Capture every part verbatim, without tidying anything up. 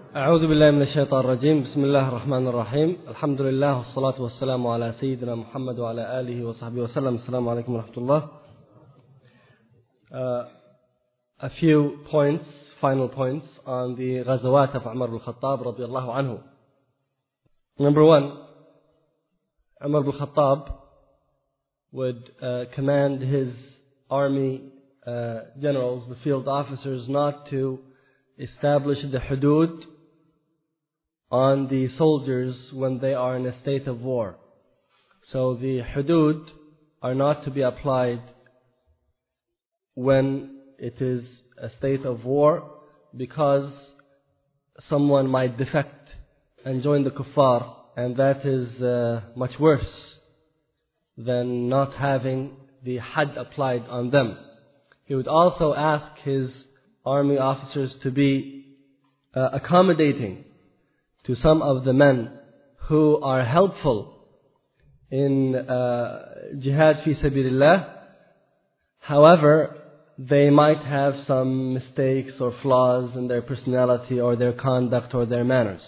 أعوذ بالله من الشيطان الرجيم. بسم الله الرحمن الرحيم. الحمد لله والصلاة والسلام على سيدنا محمد وعلى آله وصحبه وسلم. السلام عليكم ورحمة الله. Uh, a few points, final points on the Ghazawat of Umar ibn Khattab radiallahu anhu. Number one, Umar ibn Khattab would uh, command his army uh, generals, the field officers, not to establish the hudud on the soldiers when they are in a state of war. So the hudud are not to be applied when it is a state of war, because someone might defect and join the kuffar, and that is uh, much worse than not having the had applied on them. He would also ask his army officers to be uh, accommodating to some of the men who are helpful in uh, jihad fi sabilillah. However, they might have some mistakes or flaws in their personality or their conduct or their manners.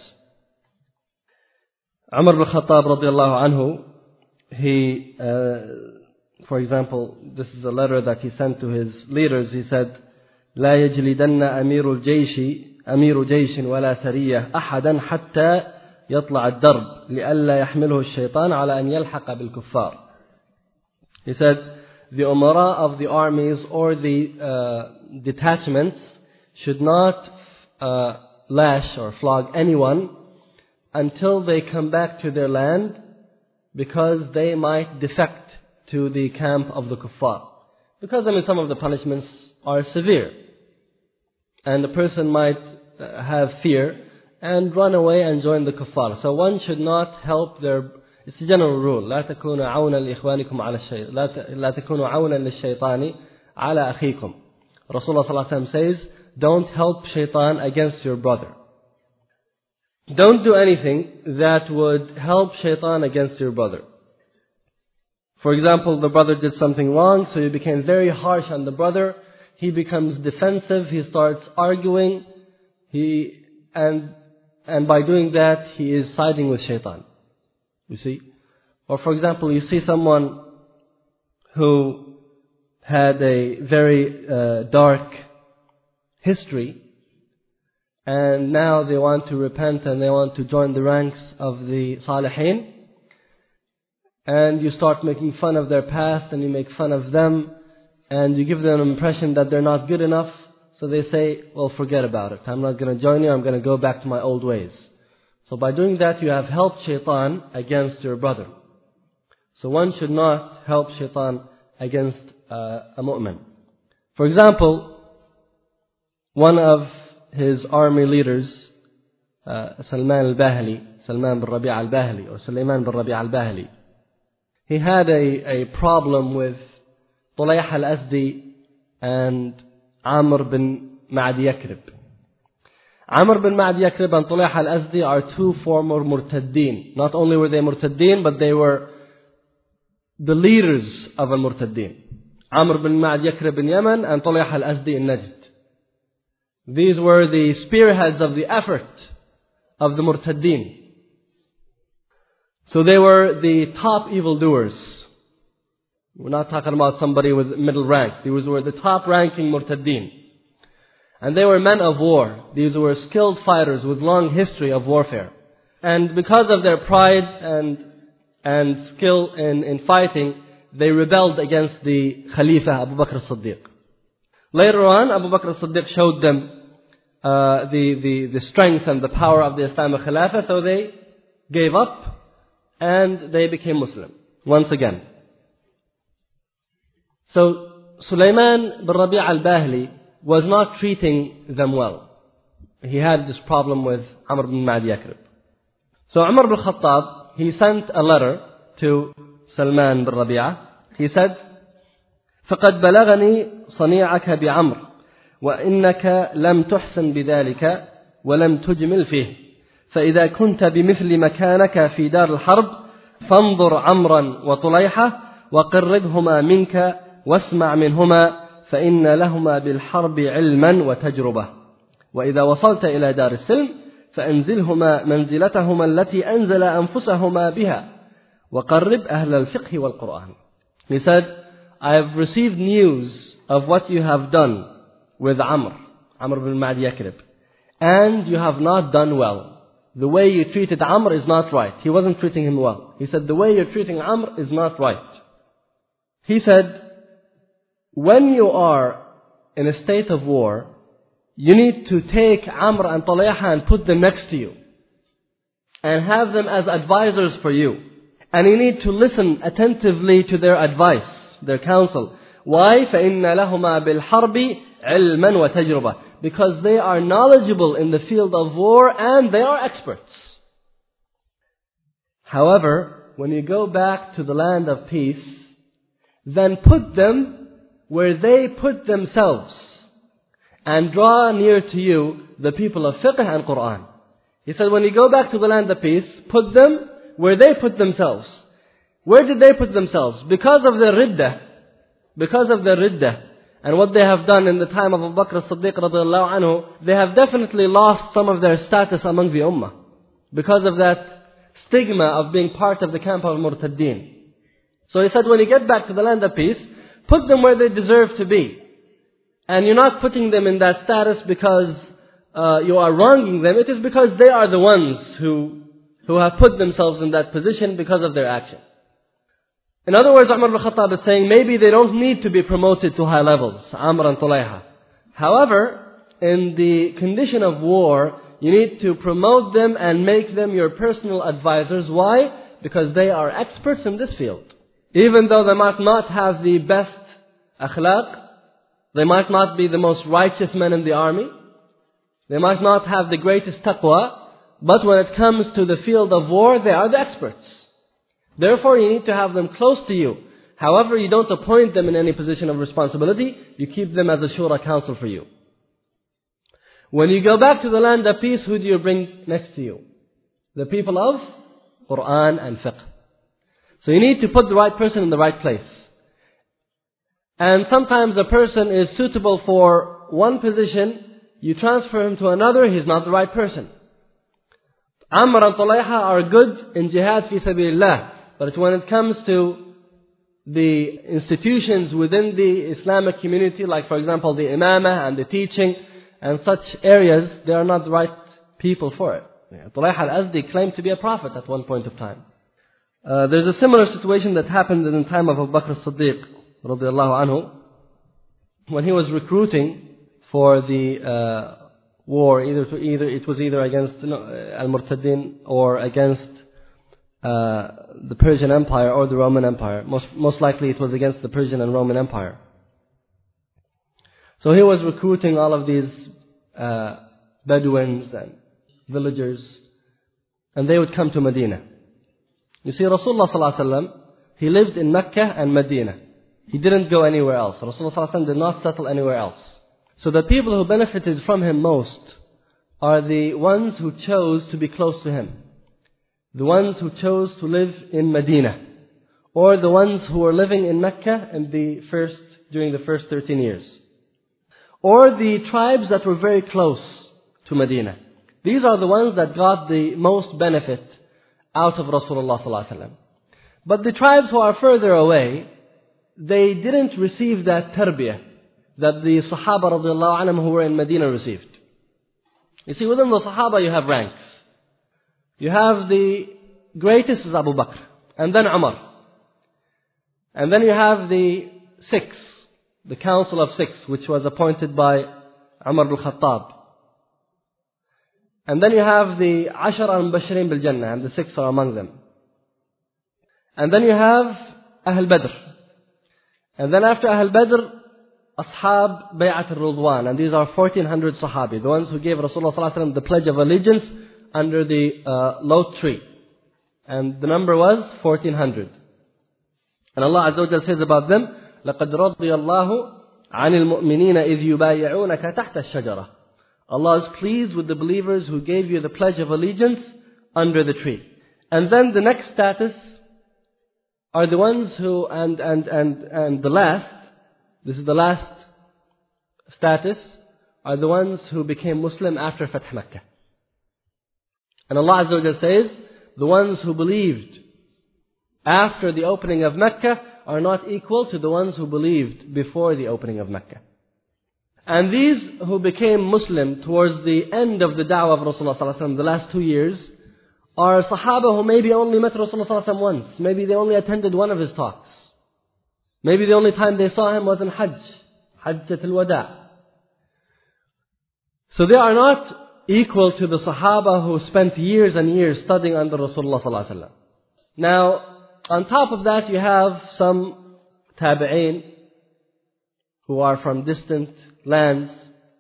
Umar ibn Khattab radiallahu anhu, he, uh, for example, this is a letter that he sent to his leaders. He said, لا يجلدن أمير الجيش أمير جيش ولا سرية أحدا حتى يطلع الدرب لئلا يحمله الشيطان على أن يلحق بالكفار. He said, the umara of the armies or the uh, detachments should not uh, lash or flog anyone until they come back to their land, because they might defect to the camp of the kuffar. Because I mean, some of the punishments are severe, and the person might uh, have fear and run away and join the kuffar. So one should not help their. It's a general rule. لا تكونوا عونا لإخوانكم على الشيطان. لا تكونوا عونا للشيطان على أخيكم. Rasulullah sallallahu alaihi wasallam says, don't help shaitan against your brother. Don't do anything that would help shaitan against your brother. For example, the brother did something wrong, so you became very harsh on the brother. He becomes defensive. He starts arguing. He and and by doing that, he is siding with shaitan. You see? Or for example, you see someone who had a very uh, dark history, and now they want to repent and they want to join the ranks of the Salihin, and you start making fun of their past and you make fun of them and you give them an impression that they're not good enough, so they say, well, forget about it. I'm not going to join you. I'm going to go back to my old ways. So by doing that, you have helped shaitan against your brother. So one should not help shaitan against uh, a mu'min. For example, one of his army leaders, uh, Salman al-Bahili, Salman bin Rabi' al-Bahili, or Sulaiman bin Rabi' al-Bahili, he had a, a problem with Tulayh al-Asdi and Amr bin Ma'di Yakrib. Amr bin Ma'di Yakrib and Tulayh al-Asdi are two former murtaddeen. Not only were they murtaddeen, but they were the leaders of al-murtaddeen. Amr bin Ma'di Yakrib in Yemen and Tulayh al-Asdi in Najd. These were the spearheads of the effort of the murtaddeen. So they were the top evildoers. We're not talking about somebody with middle rank. These were the top ranking murtaddeen. And they were men of war. These were skilled fighters with long history of warfare. And because of their pride and and skill in, in fighting, they rebelled against the Khalifa Abu Bakr as-Siddiq. Later on, Abu Bakr as-Siddiq showed them uh, the, the, the strength and the power of the Islamic Khilafah, so they gave up and they became Muslim once again. So Sulaiman bin Rabi' al-Bahili was not treating them well. He had this problem with Amr bin Ma'di Yakrib. So Umar bin Khattab, he sent a letter to Salman bin Rabi'ah. He said, فقد بلغني صنيعك بعمر وإنك لم تحسن بذلك ولم تجمل فيه فإذا كنت بمثل مكانك في دار الحرب فانظر عمرا وطليحة وقربهما منك واسمع منهما فإن لهما بالحرب علما وتجربة وإذا وصلت إلى دار السلم فأنزلهما منزلتهما التي أنزل أنفسهما بها وقرب أهل الفقه والقرآن. He said, I have received news of what you have done with Amr, Amr ibn Ma'di Yakrib, and you have not done well. The way you treated Amr is not right. He wasn't treating him well. He said, the way you're treating Amr is not right. He said, when you are in a state of war, you need to take Amr and Talayha and put them next to you and have them as advisors for you. And you need to listen attentively to their advice, their counsel. Why? فَإِنَّ لَهُمَا بِالْحَرْبِ عِلْمًا وَتَجْرُبَةً. Because they are knowledgeable in the field of war and they are experts. However, when you go back to the land of peace, then put them where they put themselves and draw near to you the people of fiqh and Qur'an. He said, when you go back to the land of peace, put them where they put themselves. Where did they put themselves? Because of their riddah. Because of their riddah. And what they have done in the time of Abu Bakr as-Siddiq radiallahu anhu, they have definitely lost some of their status among the ummah. Because of that stigma of being part of the camp of Murtaddeen. So he said, when you get back to the land of peace, put them where they deserve to be. And you're not putting them in that status because uh, you are wronging them. It is because they are the ones who, who have put themselves in that position because of their action. In other words, Umar ibn Khattab is saying, maybe they don't need to be promoted to high levels, Amr and Talayha. However, in the condition of war, you need to promote them and make them your personal advisors. Why? Because they are experts in this field. Even though they might not have the best akhlaq, they might not be the most righteous men in the army, they might not have the greatest taqwa, but when it comes to the field of war, they are the experts. Therefore, you need to have them close to you. However, you don't appoint them in any position of responsibility, you keep them as a shura council for you. When you go back to the land of peace, who do you bring next to you? The people of Qur'an and fiqh. So you need to put the right person in the right place. And sometimes a person is suitable for one position, you transfer him to another, he's not the right person. Amr and Talayha are good in jihad fi sabilillah, but when it comes to the institutions within the Islamic community, like for example the imamah and the teaching and such areas, they are not the right people for it. Talayha al-Azdi claimed to be a prophet at one point of time. Uh, there's a similar situation that happened in the time of Abu Bakr as-Siddiq radiallahu anhu, when he was recruiting for the uh, war, either to either it was either against you know, Al-Murtaddin or against uh, the Persian Empire or the Roman Empire. Most most likely it was against the Persian and Roman Empire. So he was recruiting all of these uh, Bedouins and villagers, and they would come to Medina. You see, Rasulullah sallallahu alaihi wasallam, he lived in Mecca and Medina. He didn't go anywhere else. Rasulullah sallallahu alaihi wasallam did not settle anywhere else. So the people who benefited from him most are the ones who chose to be close to him. The ones who chose to live in Medina. Or the ones who were living in Mecca in the first, during the first thirteen years. Or the tribes that were very close to Medina. These are the ones that got the most benefit out of Rasulullah sallallahu alaihi wasallam. But the tribes who are further away, they didn't receive that tarbiyah that the Sahaba radiallahu anhum who were in Medina received. You see, within the Sahaba you have ranks. You have the greatest is Abu Bakr, and then Umar. And then you have the six, the council of six, which was appointed by Umar al-Khattab. And then you have the Ashar al-Mubashirin bil-Jannah, and the six are among them. And then you have Ahl Badr. And then after Ahl Badr, Ashab Bay'at al-Ridwan, and these are fourteen hundred Sahabi, the ones who gave Rasulullah sallallahu alaihi wasallam the pledge of allegiance under the uh, Lot tree. And the number was fourteen hundred. And Allah Azza wa Jalla says about them, لَقَدْ رَضِيَ اللَّهُ عَنِ الْمُؤْمِنِينَ إِذْ يُبَايِعُونَكَ تَحْتَ الشَّجَرَةِ. Allah is pleased with the believers who gave you the pledge of allegiance under the tree. And then the next status are the ones who, and, and, and, and the last, this is the last status, are the ones who became Muslim after Fath Makkah. And Allah Azza wa Jalla says, the ones who believed after the opening of Mecca are not equal to the ones who believed before the opening of Mecca. And these who became Muslim towards the end of the da'wah of Rasulullah sallallahu alaihi wasallam, the last two years, are Sahaba who maybe only met Rasulullah sallallahu alaihi wasallam once. Maybe they only attended one of his talks. Maybe the only time they saw him was in Hajj, Hajjat al-Wada'. So they are not equal to the Sahaba who spent years and years studying under Rasulullah sallallahu alaihi wasallam. Now, on top of that, you have some tabi'een who are from distant lands.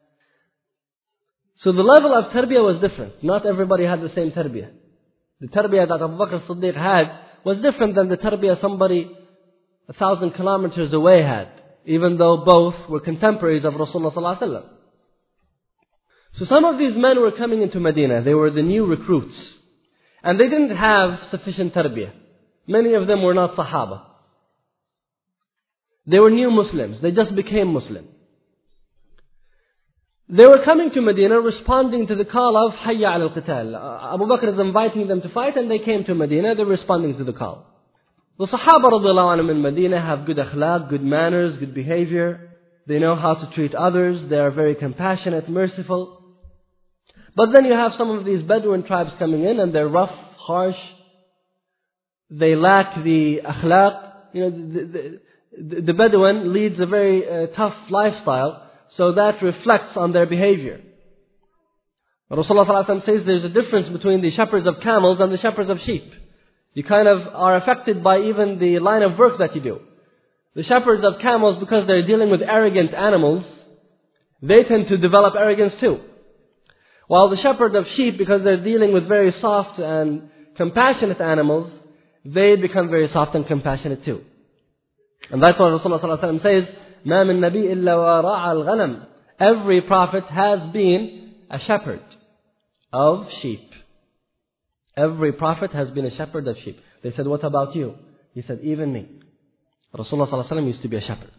So the level of tarbiyah was different. Not everybody had the same tarbiyah. The tarbiyah that Abu Bakr as-Siddiq had was different than the tarbiyah somebody a thousand kilometers away had, even though both were contemporaries of Rasulullah sallallahu alaihi wasallam. So some of these men were coming into Medina. They were the new recruits. And they didn't have sufficient tarbiyah. Many of them were not Sahaba. They were new Muslims. They just became Muslim. They were coming to Medina responding to the call of Hayya al Qital. Abu Bakr is inviting them to fight, and they came to Medina. They're responding to the call. The Sahaba radiallahu anhum in Medina have good akhlaq, good manners, good behavior. They know how to treat others. They are very compassionate, merciful. But then you have some of these Bedouin tribes coming in, and they're rough, harsh. They lack the akhlaq. You know, the, the, the Bedouin leads a very uh, tough lifestyle, so that reflects on their behavior. Rasulullah sallallahu alaihi wasallam says there's a difference between the shepherds of camels and the shepherds of sheep. You kind of are affected by even the line of work that you do. The shepherds of camels, because they're dealing with arrogant animals, they tend to develop arrogance too. While the shepherd of sheep, because they're dealing with very soft and compassionate animals, they become very soft and compassionate too. And that's why Rasulullah sallallahu alaihi wasallam says, مَا مِن نَبِيٍّ إِلَّا وَرَاعَ الْغَنَمِ. Every prophet has been a shepherd of sheep. Every prophet has been a shepherd of sheep. They said, what about you? He said, even me. Rasulullah sallallahu alaihi wasallam used to be a shepherd.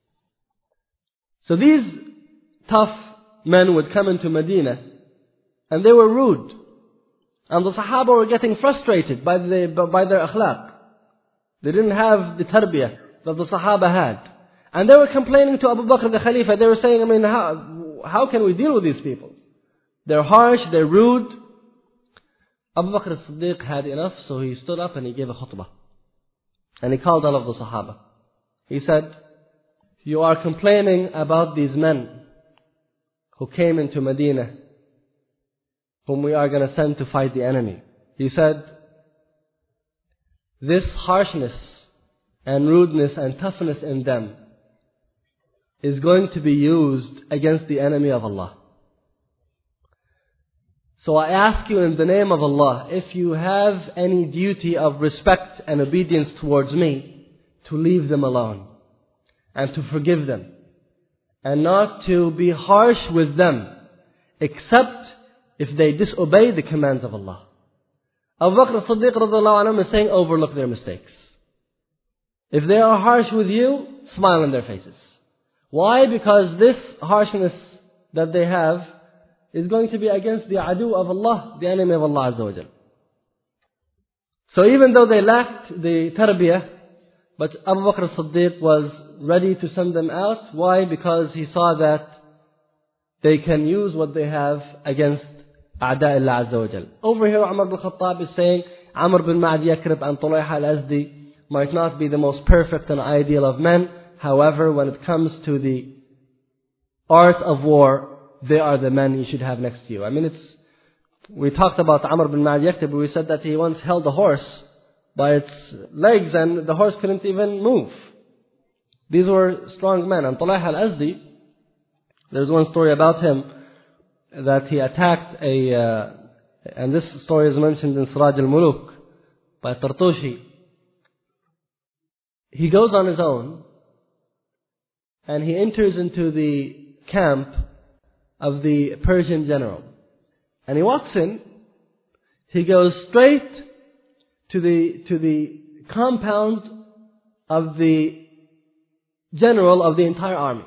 So these tough men would come into Medina, and they were rude. And the Sahaba were getting frustrated by, the, by their akhlaq. They didn't have the tarbiyah that the Sahaba had. And they were complaining to Abu Bakr the Khalifa. They were saying, I mean, how, how can we deal with these people? They're harsh, they're rude. Abu Bakr as-Siddiq had enough, so he stood up and he gave a khutbah. And he called all of the Sahaba. He said, you are complaining about these men who came into Medina, whom we are going to send to fight the enemy. He said, this harshness and rudeness and toughness in them is going to be used against the enemy of Allah. So I ask you in the name of Allah, if you have any duty of respect and obedience towards me, to leave them alone and to forgive them and not to be harsh with them, except if they disobey the commands of Allah. Abu Bakr as-Siddiq radhiallahu anhu is saying, overlook their mistakes. If they are harsh with you, smile in their faces. Why? Because this harshness that they have is going to be against the adu of Allah, the enemy of Allah Azza wa Jal. So even though they lacked the tarbiyah, but Abu Bakr as-Siddiq was ready to send them out. Why? Because he saw that they can use what they have against A'da' Allah Azza wa Jal. Over here, Umar ibn Khattab is saying, Amr bin Ma'ad Yakrib and Tulayha al-Azdi might not be the most perfect and ideal of men. However, when it comes to the art of war, they are the men you should have next to you. I mean, it's, we talked about Amr bin Ma'ad Yakrib, we said that he once held a horse by its legs and the horse couldn't even move. These were strong men. And Tulayha al-Azdi, there's one story about him, that he attacked a, uh, and this story is mentioned in Siraj al-Muluk by Tartushi. He goes on his own and he enters into the camp of the Persian general. And he walks in, he goes straight to the, to the compound of the general of the entire army.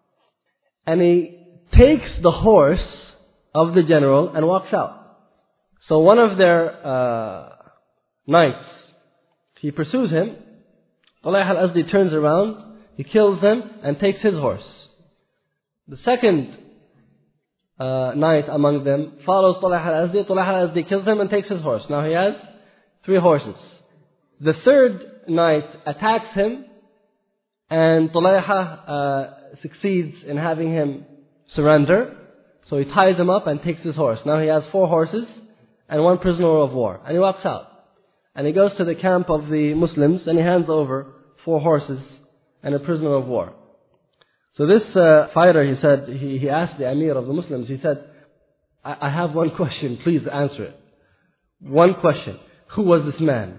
And he takes the horse of the general and walks out. So one of their uh, knights, he pursues him. Talayha al-Azdi turns around, he kills him and takes his horse. The second uh, knight among them follows Talayha al-Azdi. Talayha al-Azdi kills him and takes his horse. Now he has three horses. The third knight attacks him, and Talayha uh, succeeds in having him surrender. So he ties him up and takes his horse. Now he has four horses and one prisoner of war. And he walks out. And he goes to the camp of the Muslims and he hands over four horses and a prisoner of war. So this uh, fighter, he said, he, he asked the Amir of the Muslims, he said, I, I have one question, please answer it. One question. Who was this man?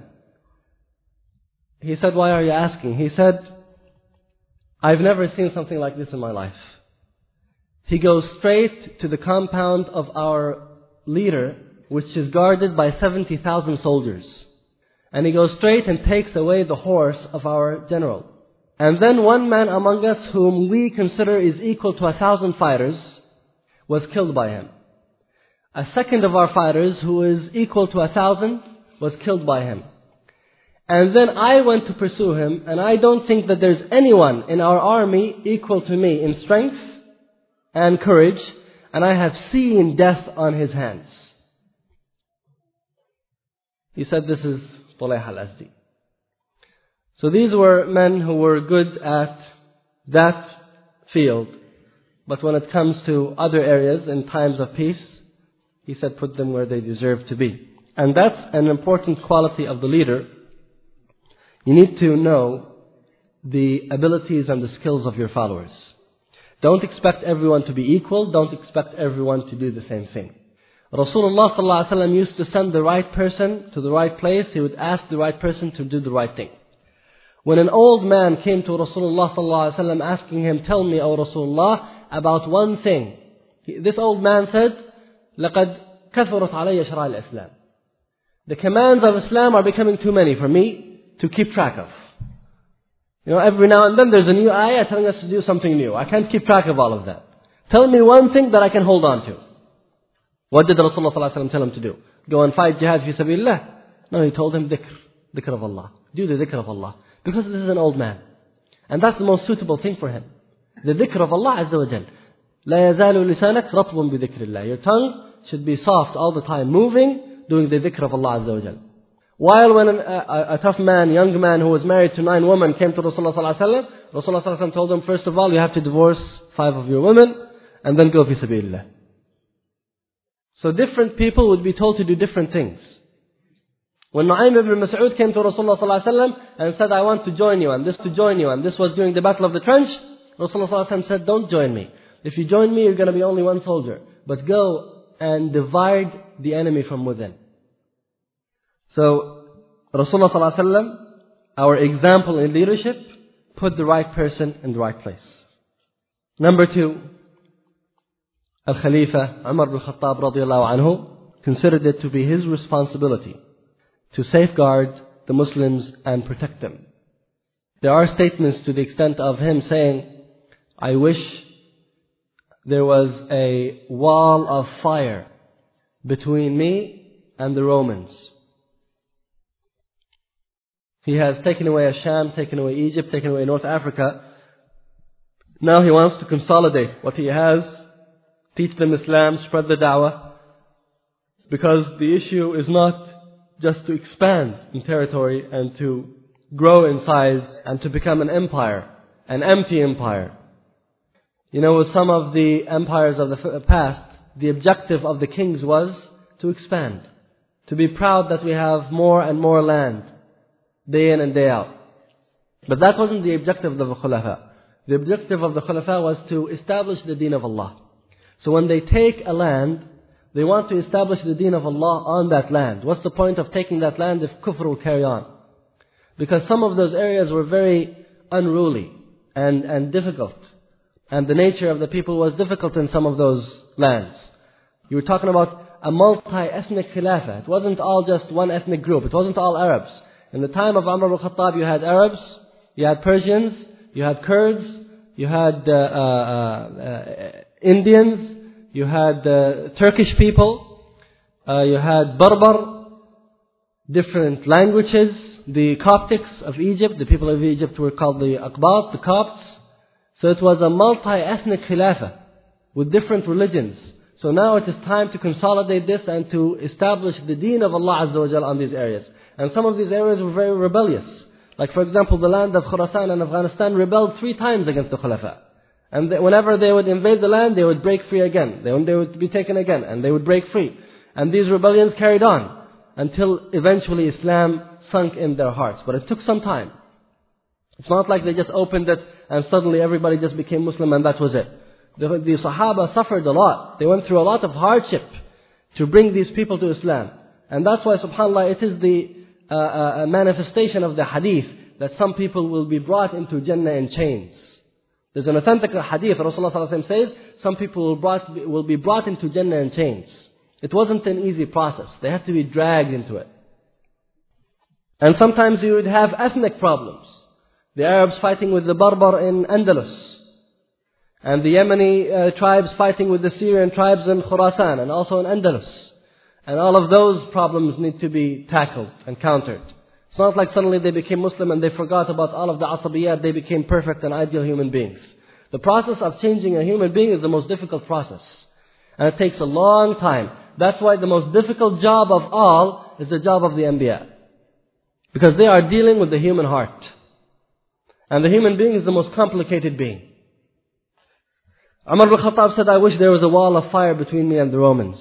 He said, why are you asking? He said, I've never seen something like this in my life. He goes straight to the compound of our leader, which is guarded by seventy thousand soldiers. And he goes straight and takes away the horse of our general. And then one man among us whom we consider is equal to a thousand fighters was killed by him. A second of our fighters who is equal to a thousand was killed by him. And then I went to pursue him, and I don't think that there's anyone in our army equal to me in strength and courage, and I have seen death on his hands. He said this is Talayha al-Azdi. So these were men who were good at that field, but when it comes to other areas in times of peace, he said put them where they deserve to be. And that's an important quality of the leader. You need to know the abilities and the skills of your followers. Don't expect everyone to be equal. Don't expect everyone to do the same thing. Rasulullah sallallahu alaihi wasallam used to send the right person to the right place. He would ask the right person to do the right thing. When an old man came to Rasulullah sallallahu alaihi wasallam asking him, tell me, O Rasulullah, about one thing. This old man said, لَقَدْ كَثُرَتْ عَلَيَّ شَرَائِعُ الْإِسْلَامِ. The commands of Islam are becoming too many for me to keep track of. You know, every now and then there's a new ayah telling us to do something new. I can't keep track of all of that. Tell me one thing that I can hold on to. What did Rasulullah sallallahu alaihi wasallam tell him to do? Go and fight jihad fi sabilillah? No, he told him dhikr, dhikr of Allah. Do the dhikr of Allah. Because this is an old man. And that's the most suitable thing for him. The dhikr of Allah Azza wa Jal. لا يزال لسانك رطب بذكر الله. Your tongue should be soft all the time, moving, doing the dhikr of Allah Azza wa Jal. While when an, a, a tough man, young man who was married to nine women came to Rasulullah sallallahu alaihi wasallam, Rasulullah sallallahu alaihi wasallam told him, first of all, you have to divorce five of your women, and then go fi sabilillah. So different people would be told to do different things. When Nu'aym ibn Mas'ud came to Rasulullah sallallahu alaihi wasallam and said, I want to join you, and this to join you, and this was during the Battle of the Trench, Rasulullah sallallahu alaihi wasallam said, don't join me. If you join me, you're going to be only one soldier. But go and divide the enemy from within. So, Rasulullah sallallahu alaihi wasallam, our example in leadership, put the right person in the right place. Number two, Al-Khalifa Umar ibn Khattab radiallahu anhu considered it to be his responsibility to safeguard the Muslims and protect them. There are statements to the extent of him saying, I wish there was a wall of fire between me and the Romans. He has taken away Asham, taken away Egypt, taken away North Africa. Now he wants to consolidate what he has, teach them Islam, spread the da'wah. Because the issue is not just to expand in territory and to grow in size and to become an empire, an empty empire. You know, with some of the empires of the past, the objective of the kings was to expand, to be proud that we have more and more land, day in and day out. But that wasn't the objective of the Khulafa. The objective of the Khulafa was to establish the deen of Allah. So when they take a land, they want to establish the deen of Allah on that land. What's the point of taking that land if kufr will carry on? Because some of those areas were very unruly and, and difficult. And the nature of the people was difficult in some of those lands. You were talking about a multi-ethnic khilafah. It wasn't all just one ethnic group. It wasn't all Arabs. In the time of Umar ibn Khattab, you had Arabs, you had Persians, you had Kurds, you had uh, uh, uh, Indians, you had uh, Turkish people, uh, you had Berber, different languages. The Coptics of Egypt, the people of Egypt were called the Aqbat, the Copts. So it was a multi-ethnic Khilafah with different religions. So now it is time to consolidate this and to establish the deen of Allah Azza wa Jal on these areas. And some of these areas were very rebellious. Like for example, the land of Khurasan and Afghanistan rebelled three times against the Khulafa. And they, whenever they would invade the land, they would break free again. They, they would be taken again, and they would break free. And these rebellions carried on until eventually Islam sunk in their hearts. But it took some time. It's not like they just opened it and suddenly everybody just became Muslim and that was it. The, the Sahaba suffered a lot. They went through a lot of hardship to bring these people to Islam. And that's why, subhanAllah, it is the uh, uh, manifestation of the hadith that some people will be brought into Jannah in chains. There's an authentic hadith, Rasulullah sallallahu alaihi wasallam says, some people will, brought, will be brought into Jannah in chains. It wasn't an easy process. They had to be dragged into it. And sometimes you would have ethnic problems. The Arabs fighting with the Berber in Andalus. And the Yemeni uh, tribes fighting with the Syrian tribes in Khurasan and also in Andalus. And all of those problems need to be tackled and countered. It's not like suddenly they became Muslim and they forgot about all of the asabiyat, they became perfect and ideal human beings. The process of changing a human being is the most difficult process. And it takes a long time. That's why the most difficult job of all is the job of the Anbiya. Because they are dealing with the human heart. And the human being is the most complicated being. Umar ibn Khattab said, I wish there was a wall of fire between me and the Romans.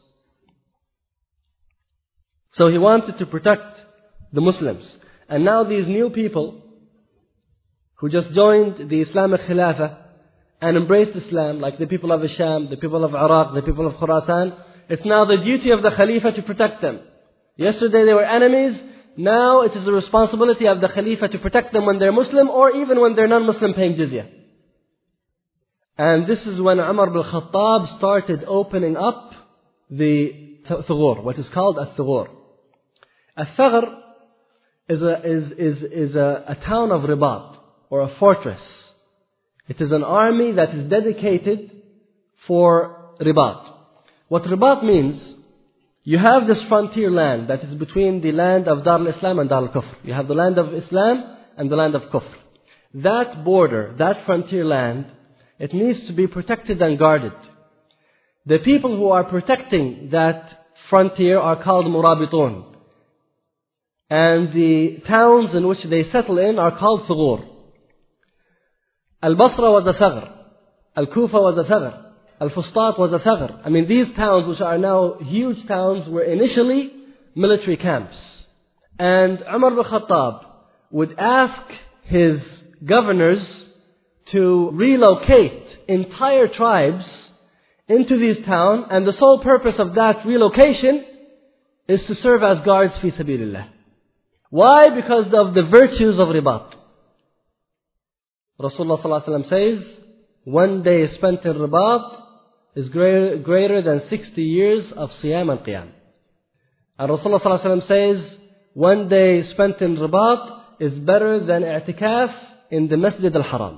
So he wanted to protect the Muslims. And now these new people who just joined the Islamic Khilafah and embraced Islam, like the people of Isham, the people of Iraq, the people of Khurasan, it's now the duty of the Khalifa to protect them. Yesterday they were enemies. Now it is the responsibility of the Khalifa to protect them when they're Muslim or even when they're non-Muslim paying jizya. And this is when Umar ibn Khattab started opening up the Thughur, what is called a Thughur. A Thughur is a, is, is, is a, a town of Ribat, or a fortress. It is an army that is dedicated for Ribat. What Ribat means, you have this frontier land that is between the land of Dar al-Islam and Dar al-Kufr. You have the land of Islam and the land of Kufr. That border, that frontier land, it needs to be protected and guarded. The people who are protecting that frontier are called Murabitun. And the towns in which they settle in are called Thughur. Al-Basra was a Thughur. Al-Kufa was a Thughur. Al-Fustat was a Thughur. I mean, these towns, which are now huge towns, were initially military camps. And Umar ibn Khattab would ask his governors to relocate entire tribes into these towns, and the sole purpose of that relocation is to serve as guards fi sabilillah. Why? Because of the virtues of Ribat. Rasulullah sallallahu alaihi wasallam says, one day spent in Ribat is greater, greater than sixty years of Siyam and Qiyam. And Rasulullah sallallahu alaihi wasallam says, one day spent in Ribat is better than i'tikaf in the Masjid al-Haram.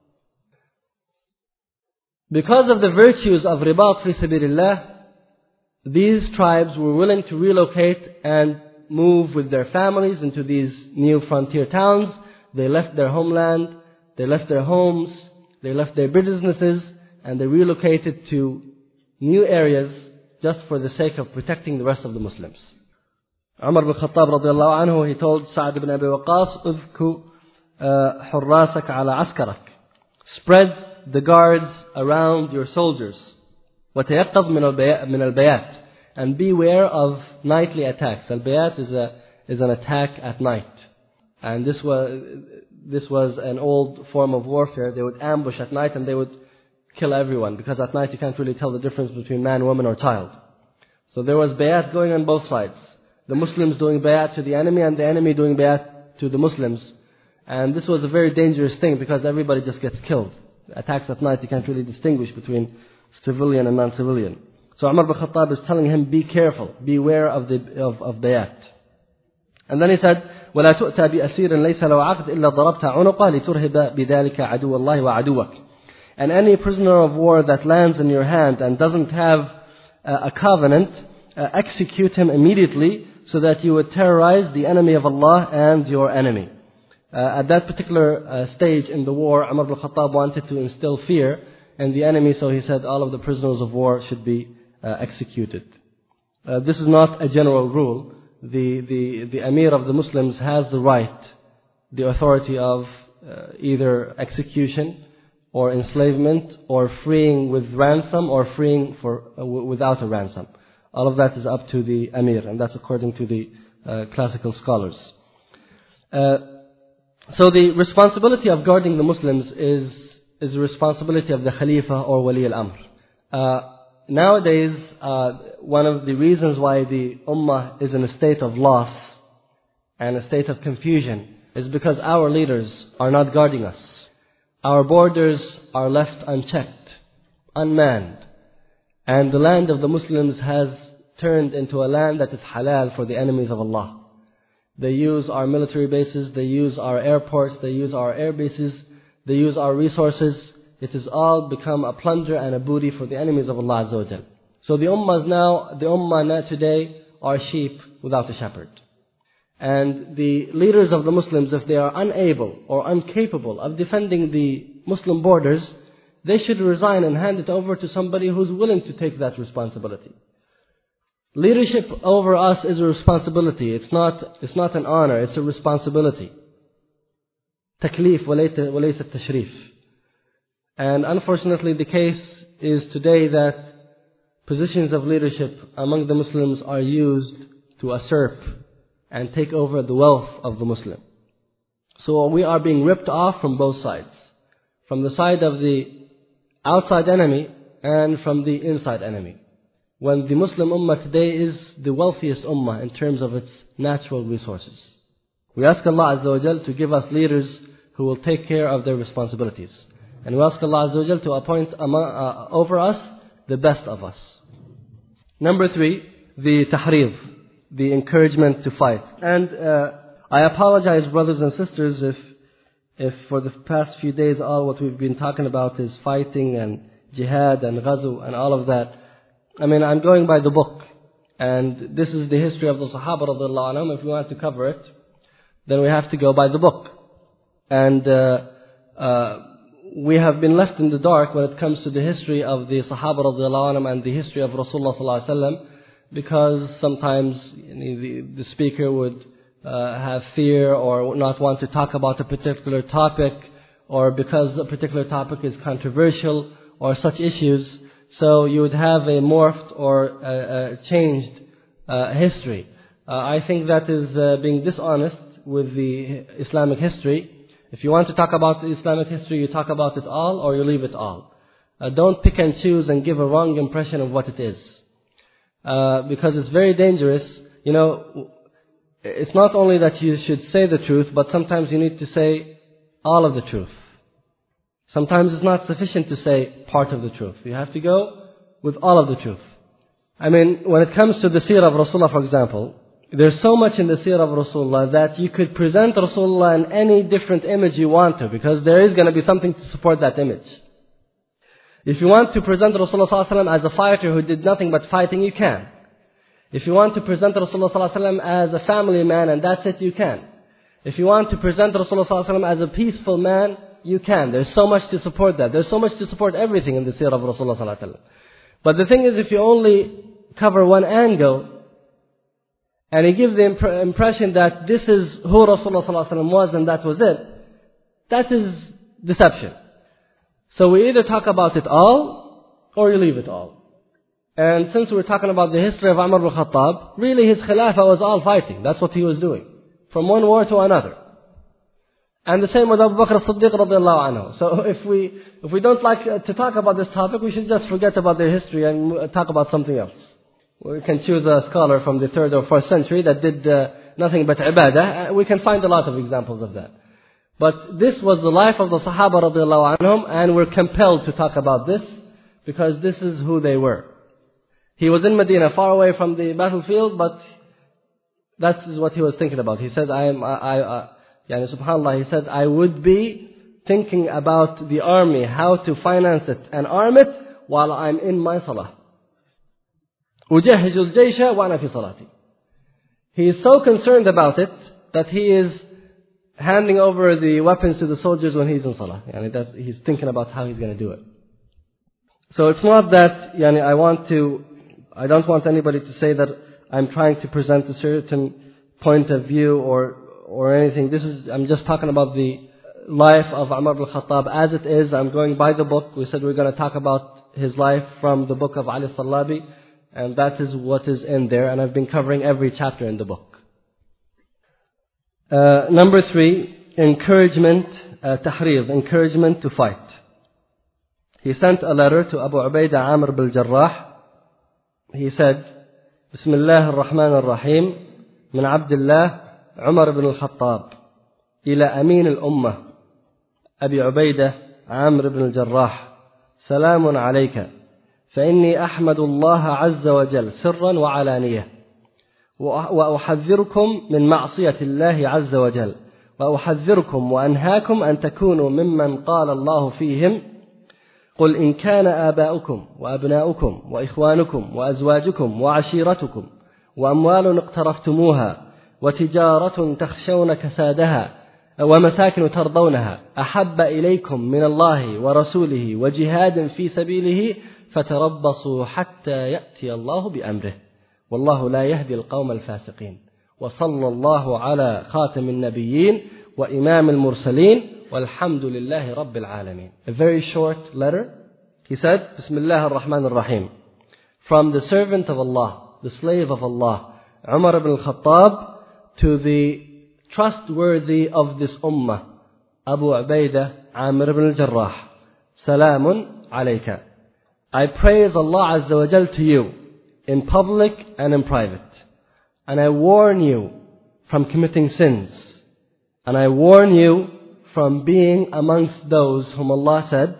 Because of the virtues of Ribat fi sabilillah, these tribes were willing to relocate and move with their families into these new frontier towns. They left their homeland, they left their homes, they left their businesses, and they relocated to new areas just for the sake of protecting the rest of the Muslims. Umar ibn Khattab radiallahu anhu, he told Sa'd ibn Abi Waqqas, "Udhku hurrasak ala askarak." Spread the guards around your soldiers. وَتَيَقَّضْ مِنَ الْبَيَاتِ. And beware of nightly attacks. Al-Bayat is a is an attack at night. And this was this was an old form of warfare. They would ambush at night and they would kill everyone, because at night you can't really tell the difference between man, woman or child. So there was bayat going on both sides. The Muslims doing bayat to the enemy and the enemy doing bayat to the Muslims. And this was a very dangerous thing because everybody just gets killed. Attacks at night, you can't really distinguish between civilian and non-civilian. So Umar ibn Khattab is telling him, be careful, beware of the of, of bayat. And then he said, وَلَا تُؤْتَى بِأَسِيرٍ لَيْسَ لَوْ عَقْدٍ إِلَّا ضَرَبْتَ عُنُقَهُ لِتُرْهِبَ بِذَلِكَ عَدُوَ اللَّهِ وَعَدُوَّكَ. And any prisoner of war that lands in your hand and doesn't have a covenant, uh, execute him immediately so that you would terrorize the enemy of Allah and your enemy. Uh, at that particular uh, stage in the war, Umar ibn Khattab wanted to instill fear in the enemy, so he said all of the prisoners of war should be uh, executed. Uh, this is not a general rule. The, the, the Amir of the Muslims has the right, the authority of uh, either execution or enslavement or freeing with ransom or freeing for, uh, w- without a ransom. All of that is up to the Amir, and that's according to the uh, classical scholars. Uh, so the responsibility of guarding the Muslims is, is the responsibility of the Khalifa or Wali al-Amr. Uh, Nowadays, uh, one of the reasons why the Ummah is in a state of loss and a state of confusion is because our leaders are not guarding us. Our borders are left unchecked, unmanned, and the land of the Muslims has turned into a land that is halal for the enemies of Allah. They use our military bases, they use our airports, they use our air bases, they use our resources. It has all become a plunder and a booty for the enemies of Allah Azza wa Jal. So the ummahs now, the ummah now today are sheep without a shepherd. And the leaders of the Muslims, if they are unable or incapable of defending the Muslim borders, they should resign and hand it over to somebody who's willing to take that responsibility. Leadership over us is a responsibility. It's not, it's not an honor, it's a responsibility. Taklif walaysa tashrif. And unfortunately the case is today that positions of leadership among the Muslims are used to usurp and take over the wealth of the Muslim. So we are being ripped off from both sides. From the side of the outside enemy and from the inside enemy. When the Muslim Ummah today is the wealthiest Ummah in terms of its natural resources. We ask Allah Azza wa Jal to give us leaders who will take care of their responsibilities. And we ask Allah Azza wa Jal to appoint among, uh, over us the best of us. Number three, the tahreez, the encouragement to fight. And uh, I apologize, brothers and sisters, if if for the past few days all what we've been talking about is fighting and jihad and ghazu and all of that. I mean, I'm going by the book. And this is the history of the Sahaba radiallahu anhum. If we want to cover it, then we have to go by the book. And uh, uh, we have been left in the dark when it comes to the history of the Sahaba radiallahu anhum and the history of Rasulullah sallallahu alaihi wasallam, because sometimes you know, the, the speaker would uh, have fear or not want to talk about a particular topic, or because a particular topic is controversial or such issues. So you would have a morphed or a, a changed uh, history. Uh, I think that is uh, being dishonest with the Islamic history. If you want to talk about the Islamic history, you talk about it all or you leave it all. Uh, don't pick and choose and give a wrong impression of what it is. Uh, because it's very dangerous. You know, it's not only that you should say the truth, but sometimes you need to say all of the truth. Sometimes it's not sufficient to say part of the truth. You have to go with all of the truth. I mean, when it comes to the seerah of Rasulullah, for example, there's so much in the seerah of Rasulullah that you could present Rasulullah in any different image you want to, because there is going to be something to support that image. If you want to present Rasulullah sallallahu alaihi wasallam as a fighter who did nothing but fighting, you can. If you want to present Rasulullah sallallahu alaihi wasallam as a family man and that's it, you can. If you want to present Rasulullah sallallahu alaihi wasallam as a peaceful man, you can. There's so much to support that. There's so much to support everything in the seerah of Rasulullah sallallahu alaihi wasallam. But the thing is, if you only cover one angle, and you give the imp- impression that this is who Rasulullah sallallahu alaihi wasallam was and that was it, that is deception. So we either talk about it all, or you leave it all. And since we're talking about the history of Umar ibn Khattab, really his khilafah was all fighting. That's what he was doing. From one war to another. And the same with Abu Bakr as-Siddiq radiallahu anhu. So if we, if we don't like to talk about this topic, we should just forget about their history and talk about something else. We can choose a scholar from the third or fourth century that did uh, nothing but ibadah. We can find a lot of examples of that. But this was the life of the Sahaba radiallahu anhum, and we're compelled to talk about this because this is who they were. He was in Medina, far away from the battlefield, but that is what he was thinking about. He said, I am, I, I, I yani subhanAllah, he said, I would be thinking about the army, how to finance it and arm it while I'm in my salah. أجهز الجيش وأنا في صلاتي. He is so concerned about it that he is handing over the weapons to the soldiers when he's in salah. Yani that's, he's thinking about how he's going to do it. So it's not that yani, I want to, I don't want anybody to say that I'm trying to present a certain point of view or or anything. This is, I'm just talking about the life of Umar ibn al-Khattab as it is. I'm going by the book. We said we're going to talk about his life from the book of Ali Sallabi, and that is what is in there, and I've been covering every chapter in the book. Uh, number three, encouragement, uh, tahrir, encouragement to fight. He sent a letter to Abu Ubaidah Amr bil Jarrah. He said, Bismillah ar-Rahman ar-Rahim, min Abdullah Umar ibn al-Khattab, ila Amin al-Ummah, Abi Ubaidah Amr ibn al-Jarrah, salamun alayka, فإني أحمد الله عز وجل سرا وعلانية, وأحذركم من معصية الله عز وجل, وأحذركم وأنهاكم أن تكونوا ممن قال الله فيهم قل إن كان آباؤكم وأبناؤكم وإخوانكم وأزواجكم وعشيرتكم وأموال اقترفتموها وتجارة تخشون كسادها ومساكن ترضونها أحب إليكم من الله ورسوله وجهاد في سبيله فتربصوا حتى يأتي الله بأمره والله لا يهدي القوم الفاسقين وصلى الله على خاتم النبيين وإمام المرسلين والحمد لله رب العالمين. A very short letter. He said, Bismillah ar-Rahman ar-Rahim, from the servant of Allah, the slave of Allah, Umar ibn al-Khattab, to the trustworthy of this ummah, Abu Ubaidah Amr ibn al-Jarrah, Salamun alayka. I praise Allah Azza wa Jal to you, in public and in private. And I warn you from committing sins. And I warn you from being amongst those whom Allah said,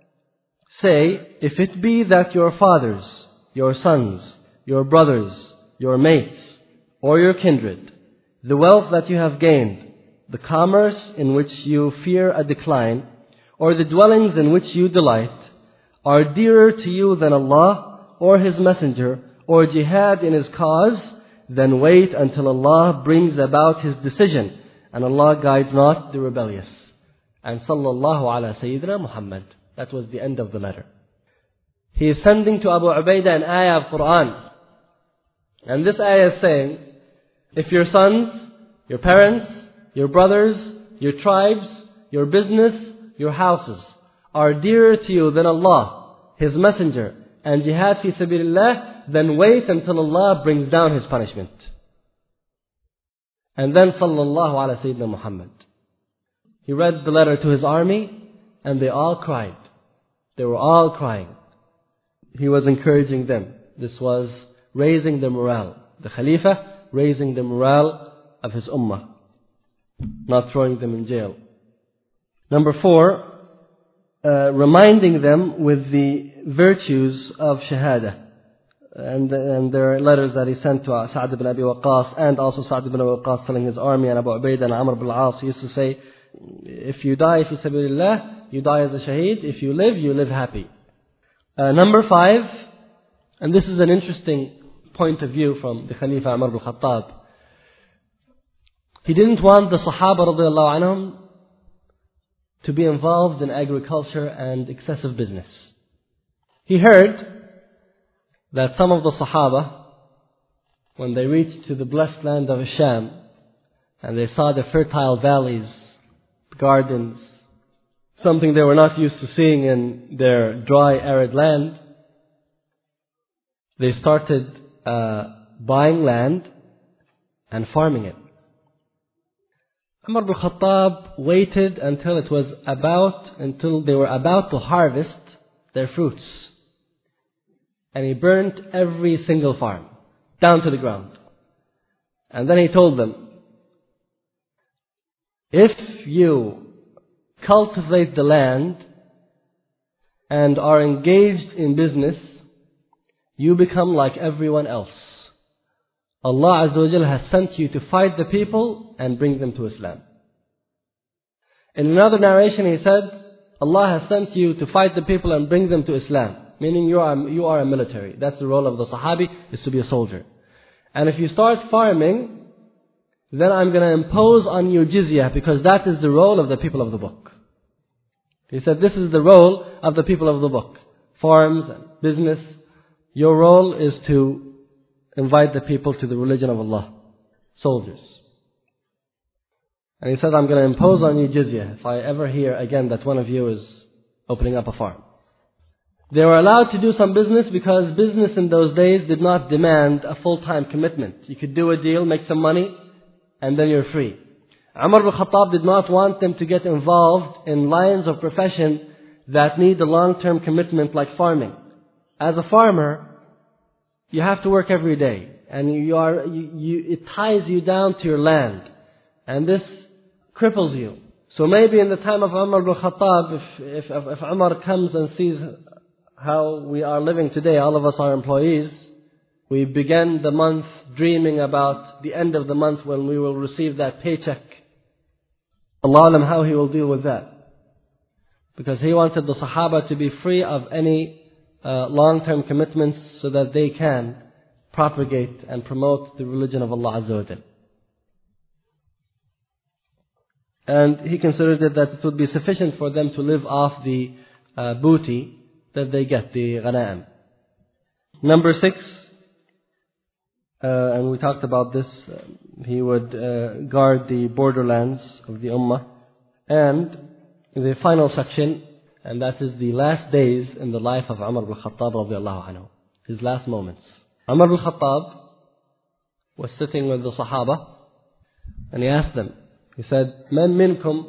say, if it be that your fathers, your sons, your brothers, your mates, or your kindred, the wealth that you have gained, the commerce in which you fear a decline, or the dwellings in which you delight, are dearer to you than Allah or His Messenger, or jihad in His cause, then wait until Allah brings about His decision, and Allah guides not the rebellious. And sallallahu ala Sayyidina Muhammad. That was the end of the letter. He is sending to Abu Ubaidah an ayah of Quran. And this ayah is saying, if your sons, your parents, your brothers, your tribes, your business, your houses are dearer to you than Allah, His Messenger, and jihad fi sabilillah, then wait until Allah brings down His punishment. And then sallallahu ala Sayyidina Muhammad. He read the letter to his army, and they all cried. They were all crying. He was encouraging them. This was raising the morale. The Khalifa raising the morale of his ummah, not throwing them in jail. Number four, uh, reminding them with the virtues of Shahada. And, and there are letters that he sent to Sa'd ibn Abi Waqqas, and also Sa'd ibn Abi Waqqas telling his army, and Abu Ubaidah and Amr ibn al-As. He used to say, if you die fi sabilillah, you die as a shaheed. If you live, you live happy. Uh, number five, and this is an interesting point of view from the Khalifa Umar ibn Khattab. He didn't want the Sahaba radiallahu anhum to be involved in agriculture and excessive business. He heard that some of the Sahaba, when they reached to the blessed land of Sham, and they saw the fertile valleys, gardens, something they were not used to seeing in their dry, arid land, they started uh, buying land and farming it. Umar ibn Khattab waited until it was about, until they were about to harvest their fruits. And he burnt every single farm, down to the ground. And then he told them, if you cultivate the land and are engaged in business, you become like everyone else. Allah Azza wa Jal has sent you to fight the people and bring them to Islam. In another narration he said, Allah has sent you to fight the people and bring them to Islam. meaning you are, you are a military. That's the role of the Sahabi, is to be a soldier. And if you start farming, then I'm going to impose on you jizya, because that is the role of the people of the book. He said, this is the role of the people of the book. Farms and business. Your role is to invite the people to the religion of Allah. Soldiers. And he said, I'm going to impose on you jizya if I ever hear again that one of you is opening up a farm. They were allowed to do some business because business in those days did not demand a full-time commitment. You could do a deal, make some money, and then you're free. Umar ibn Khattab did not want them to get involved in lines of profession that need a long-term commitment like farming. As a farmer, you have to work every day, and you are, you, you, it ties you down to your land, and this cripples you. So maybe in the time of Umar ibn Khattab, if, if, if Umar comes and sees how we are living today, all of us are employees, we begin the month dreaming about the end of the month when we will receive that paycheck. Allah alam how He will deal with that. Because He wanted the Sahaba to be free of any uh, long-term commitments so that they can propagate and promote the religion of Allah Azza wa Jal. And He considered it that it would be sufficient for them to live off the uh, booty that they get, the ghanaim. Number six, uh, and we talked about this, uh, he would uh, guard the borderlands of the ummah. And the final section, and that is the last days in the life of Umar ibn Khattab radiallahu anhu, his last moments. Umar ibn Khattab was sitting with the Sahaba, and he asked them, he said, من منكم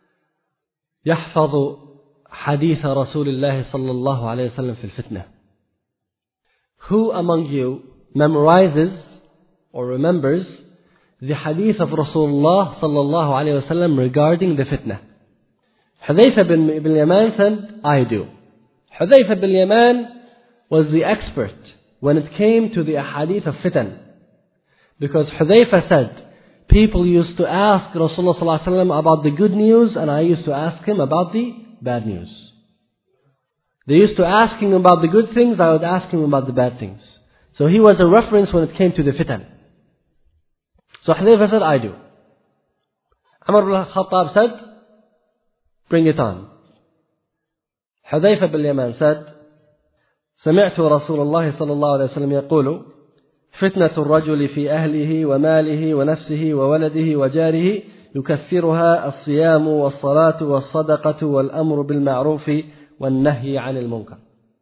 يحفظ حديث رسول الله صلى الله عليه وسلم في الفتنة? Who among you memorizes or remembers the hadith of Rasulullah صلى الله عليه وسلم regarding the fitna? Hudhayfa bin, bin Yaman said, I do. Hudhayfa bin Yaman was the expert when it came to the hadith of fitan. Because Hudhayfa said, people used to ask Rasulullah sallallahu alaihi wasallam about the good news, and I used to ask him about the bad news. They used to ask him about the good things, I would ask him about the bad things. So he was a reference when it came to the fitan. So Hudhayfa said, I do. Umar ibn Khattab said, bring it on. Hudhayfa bin Yaman said, سمعت رسول الله صلى الله عليه وسلم يقول فتنة الرجل في أهله وماله ونفسه وولده وجاره يكفرها الصيام والصلاة والصدقة والأمر بالمعروف والنهي عن المنكر.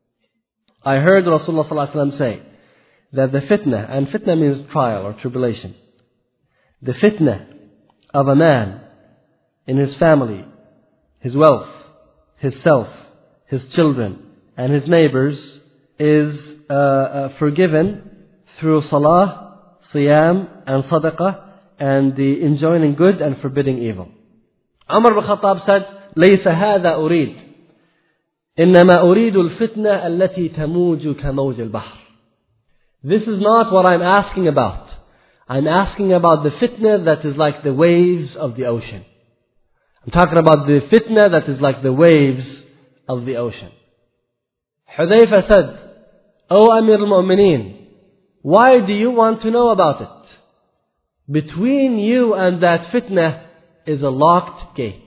I heard Rasulullah صلى الله عليه وسلم say that the fitna, and fitna means trial or tribulation, the fitna of a man in his family, his wealth, his self, his children, and his neighbors is uh, uh, forgiven through salah, siyam, and sadaqah, and the enjoining good and forbidding evil. Umar ibn Khattab said, ليس هذا أريد إنما أريد الفتنة التي تموج كموج البحر. This is not what I'm asking about. I'm asking about the fitna that is like the waves of the ocean. I'm talking about the fitna that is like the waves of the ocean. Hudhayfa said, O Amir al-Mu'mineen, why do you want to know about it? Between you and that fitna is a locked gate.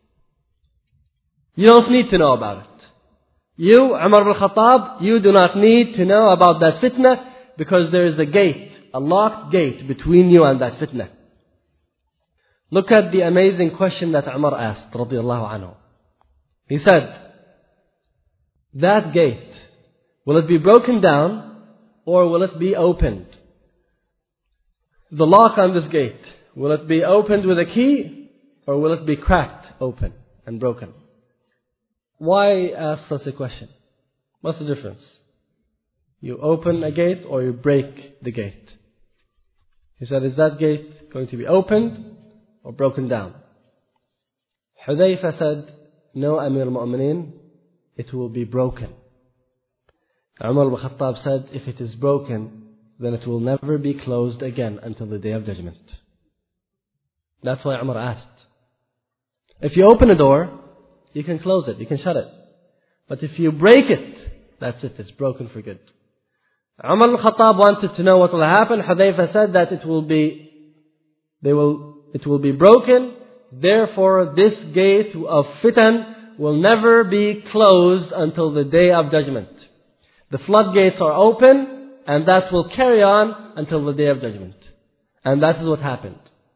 You don't need to know about it. You, Umar ibn Khattab, you do not need to know about that fitna because there is a gate, a locked gate between you and that fitna. Look at the amazing question that Umar asked, radiallahu anhu. He said, that gate, will it be broken down or will it be opened? The lock on this gate, will it be opened with a key or will it be cracked open and broken? Why ask such a question? What's the difference? You open a gate or you break the gate? He said, is that gate going to be opened or broken down? Hudhayfa said, no, Amir al-Mu'mineen, it will be broken. Umar ibn Khattab said, if it is broken, then it will never be closed again until the Day of Judgment. That's why Umar asked. If you open a door, you can close it, you can shut it. But if you break it, That's it, it's broken for good. Umar al-Khattab wanted to know what will happen. Hudayfa said that it will be, they will, it will be broken. Therefore, this gate of fitan will never be closed until the day of judgment. The floodgates are open, and that will carry on until the day of judgment. And that is what happened.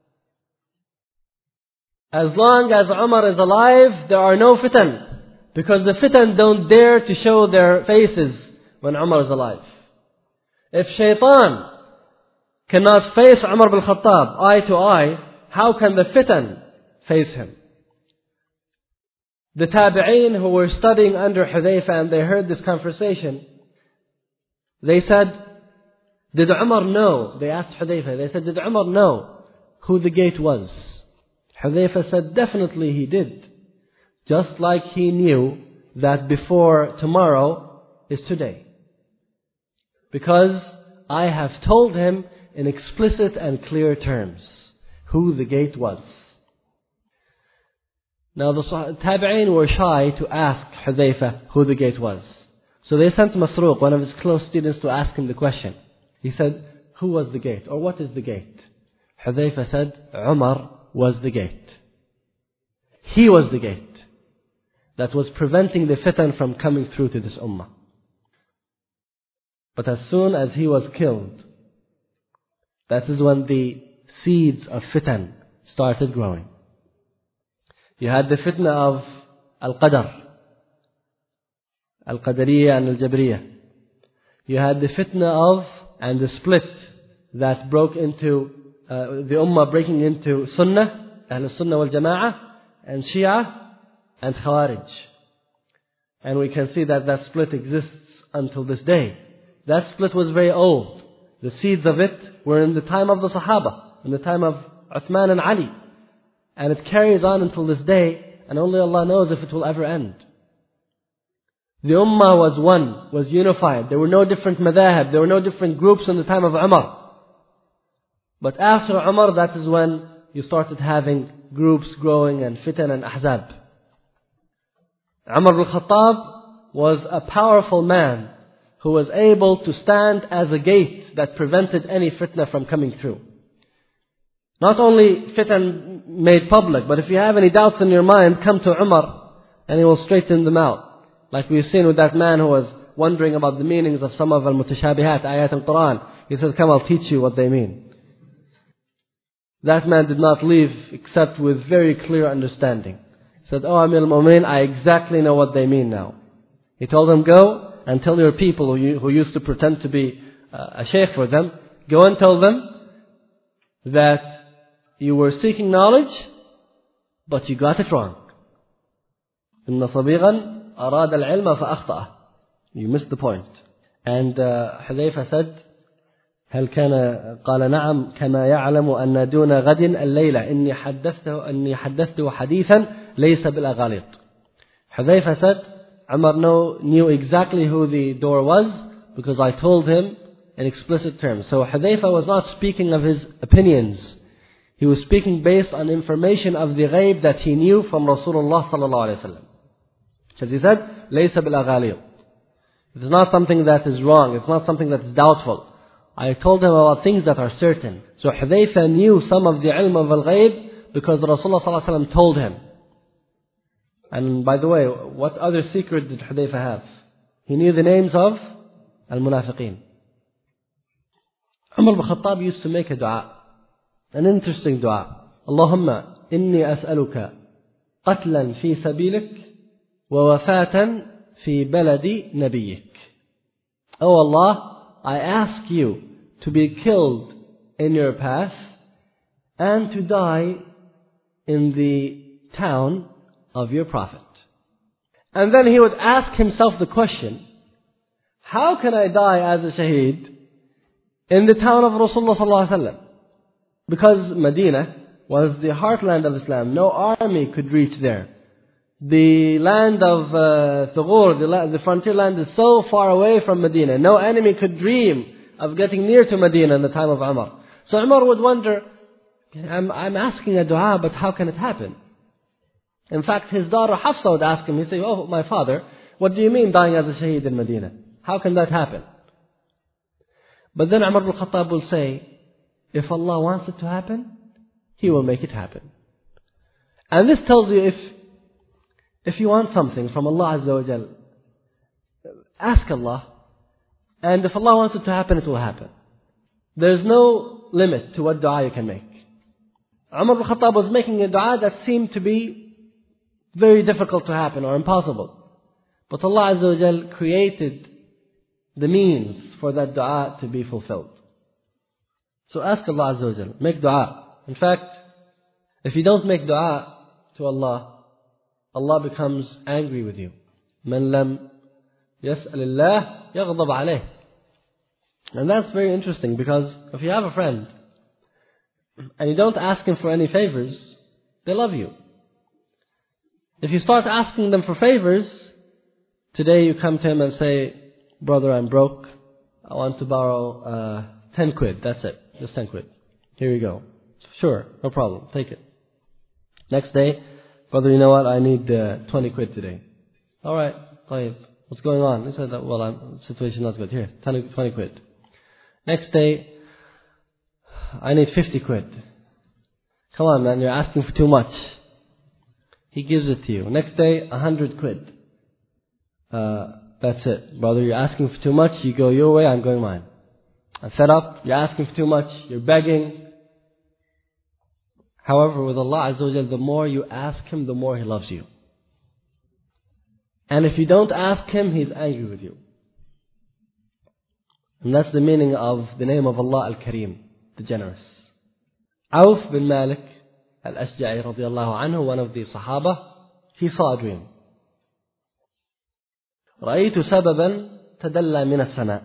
As long as Umar is alive, there are no fitan. Because the fitan don't dare to show their faces when Umar is alive. If shaitan cannot face Umar bin Khattab eye to eye, how can the fitan face him? The tabi'een who were studying under Hudayfa and they heard this conversation, they said, did Umar know? They asked Hudayfa, they said, did Umar know who the gate was? Hudayfa said, definitely he did. Just like he knew that before tomorrow is today. Because I have told him in explicit and clear terms who the gate was. Now the Tabi'een were shy to ask Hudayfa who the gate was. So they sent Masruq, one of his close students, to ask him the question. He said, who was the gate? Or what is the gate? Hudayfa said, Umar was the gate. He was the gate that was preventing the fitan from coming through to this ummah. But as soon as he was killed, that is when the seeds of fitan started growing. You had the fitna of Al-Qadr, Al-Qadariyya and Al-Jabriyya. You had the fitna of, and the split that broke into, uh, the ummah breaking into Sunnah, Ahl Sunnah wal Jama'ah, and Shia, and Khawarij. And we can see that that split exists until this day. That split was very old. The seeds of it were in the time of the Sahaba, in the time of Uthman and Ali. And it carries on until this day, and only Allah knows if it will ever end. The Ummah was one, was unified. There were no different madhahib, there were no different groups in the time of Umar. But after Umar, that is when you started having groups growing and fitan and ahzab. Umar al-Khattab was a powerful man who was able to stand as a gate that prevented any fitna from coming through. Not only fitan made public, but if you have any doubts in your mind, come to Umar and he will straighten them out. Like we've seen with that man who was wondering about the meanings of some of al-mutashabihat, ayat al-Quran. He said, come, I'll teach you what they mean. That man did not leave except with very clear understanding. He said, oh Amir al-Mu'min, I exactly know what they mean now. He told them, go and tell your people who, you, who used to pretend to be uh, a sheikh for them, go and tell them that you were seeking knowledge, but you got it wrong. إِنَّ صَبِيغًا أَرَادَ الْعِلْمَ فَأَخْطَأَ. You missed the point. And uh, Hudayfa said, هل كان قال نعم كما يعلم أن دون غد الليلة إني حدثته أني حدثته حديثا ليس بالأغاليط. Hudayfa said, Umar knew exactly who the door was because I told him in explicit terms. So Hudayfa was not speaking of his opinions. He was speaking based on information of the ghaib that he knew from Rasulullah sallallahu alaihi wasallam. Because he said, ليس بالأغاليط. It is not something that is wrong. It's not something that is doubtful. I told him about things that are certain. So Hudayfa knew some of the ilm of al-ghaib because Rasulullah sallallahu alaihi wasallam told him. And by the way, what other secret did Hudayfa have? He knew the names of al-munafiqeen. Umar bin Khattab used to make a dua, an interesting dua. Allahumma inni as'aluka qatlan fi sabilik wa wafatan fi baladi nabiyyik. Oh Allah, I ask you to be killed in your path and to die in the town of your prophet. And then he would ask himself the question, how can I die as a shaheed in the town of Rasulullah sallallahu alaihi wasallam? Because Medina was the heartland of Islam. No army could reach there. The land of uh, Thughur, the, la- the frontier land is so far away from Medina. No enemy could dream of getting near to Medina in the time of Umar. So Umar would wonder, I'm, I'm asking a dua, but how can it happen? In fact, his daughter Hafsa would ask him, he'd say, oh my father, what do you mean dying as a shaheed in Medina? How can that happen? But then Umar ibn Khattab will say, if Allah wants it to happen, He will make it happen. And this tells you if, if you want something from Allah Azza wa Jal, ask Allah, and if Allah wants it to happen, it will happen. There's no limit to what dua you can make. Umar ibn Khattab was making a dua that seemed to be very difficult to happen or impossible. But Allah Azza wa Jal created the means for that dua to be fulfilled. So ask Allah Azza wa Jal, make dua. In fact, if you don't make dua to Allah, Allah becomes angry with you. من لم يسأل الله يغضب عليه. And that's very interesting, because if you have a friend and you don't ask him for any favors, they love you. If you start asking them for favors, today you come to him and say, brother, I'm broke. I want to borrow uh, ten quid. That's it. Just ten quid. Here you go. Sure, no problem. Take it. Next day, brother, you know what? I need uh, twenty quid today. All right. What's going on? He said, well, I'm, the situation is not good. Here, twenty quid. Next day, I need fifty quid. Come on, man, you're asking for too much. He gives it to you. Next day, a hundred quid. Uh, that's it. Brother, you're asking for too much. You go your way, I'm going mine. I'm fed up. You're asking for too much. You're begging. However, with Allah Azza wa Jal, the more you ask Him, the more He loves you. And if you don't ask Him, He's angry with you. And that's the meaning of the name of Allah Al-Kareem, the Generous. Auf bin Malik Al-Ashja'i radiallahu anhu, one of the Sahaba, he saw a dream. رأيت سببا تدلى من السماء.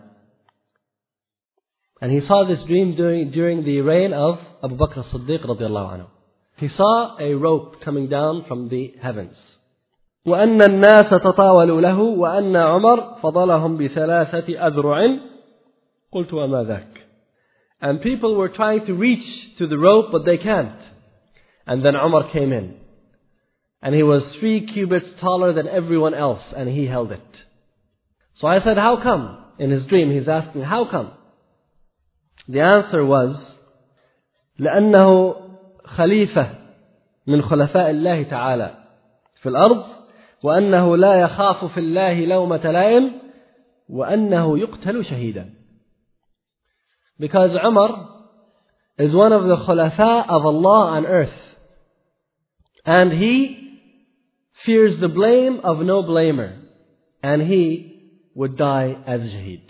And he saw this dream during, during the reign of Abu Bakr as-Siddiq radiallahu anhu. He saw a rope coming down from the heavens. وأن الناس تطاولوا له وأن عمر فضلهم بثلاثة أذرع قلت وما ذاك. And people were trying to reach to the rope, but they can't. And then Umar came in. And he was three cubits taller than everyone else, and he held it. So I said, how come? In his dream, he's asking, how come? The answer was, لأنه خليفة من خلفاء الله تعالى في الأرض وأنه لا يخاف في الله لومة لائم وأنه يقتل شهيدا. Because Umar is one of the khulafa of Allah on earth. And he fears the blame of no blamer. And he would die as a shaheed.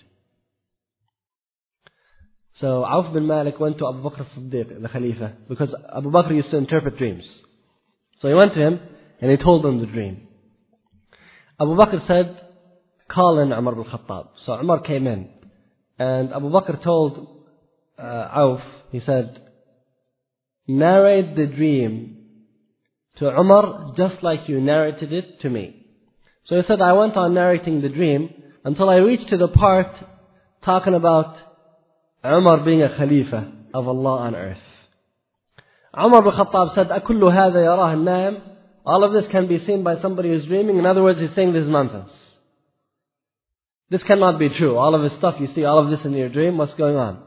So Auf bin Malik went to Abu Bakr as-Siddiq, the Khalifa, because Abu Bakr used to interpret dreams. So he went to him and he told him the dream. Abu Bakr said, call in Umar ibn Khattab. So Umar came in. And Abu Bakr told uh, Auf, he said, narrate the dream to Umar just like you narrated it to me. So he said, I went on narrating the dream until I reached to the part talking about Umar being a Khalifa of Allah on earth. Umar ibn Khattab said, أَكُلُّ هَذَا يَرَاهُ النَّائِمُ. All of this can be seen by somebody who's dreaming. In other words, he's saying this is nonsense. This cannot be true. All of this stuff, you see all of this in your dream, what's going on?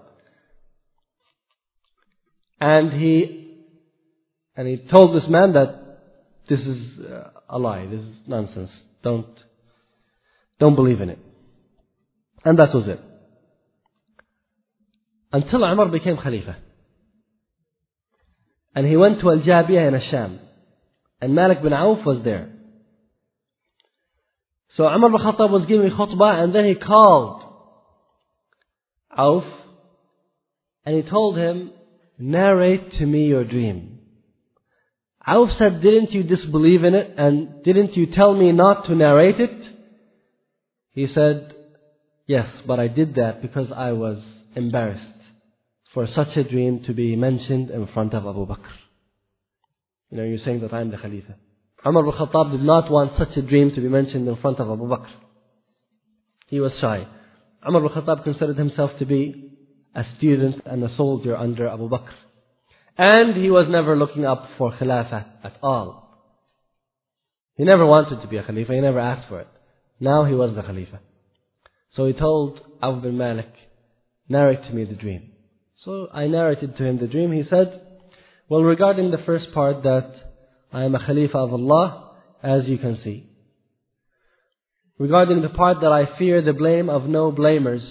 And he, and he told this man that this is a lie, this is nonsense. Don't, don't believe in it. And that was it. Until Umar became Khalifa. And he went to Al-Jabiyah in Asham. And Malik bin Auf was there. So Umar bin Khattab was giving khutbah, and then he called Auf and he told him, narrate to me your dream. Auf said, didn't you disbelieve in it, and didn't you tell me not to narrate it? He said, yes, but I did that because I was embarrassed for such a dream to be mentioned in front of Abu Bakr. You know, you're saying that I'm the Khalifa. Umar ibn Khattab did not want such a dream to be mentioned in front of Abu Bakr. He was shy. Umar ibn Khattab considered himself to be a student and a soldier under Abu Bakr. And he was never looking up for Khilafah at all. He never wanted to be a Khalifa, he never asked for it. Now he was the Khalifa. So he told Auf bin Malik, narrate to me the dream. So I narrated to him the dream. He said, well, regarding the first part, that I am a Khalifa of Allah, as you can see. Regarding the part that I fear the blame of no blamers,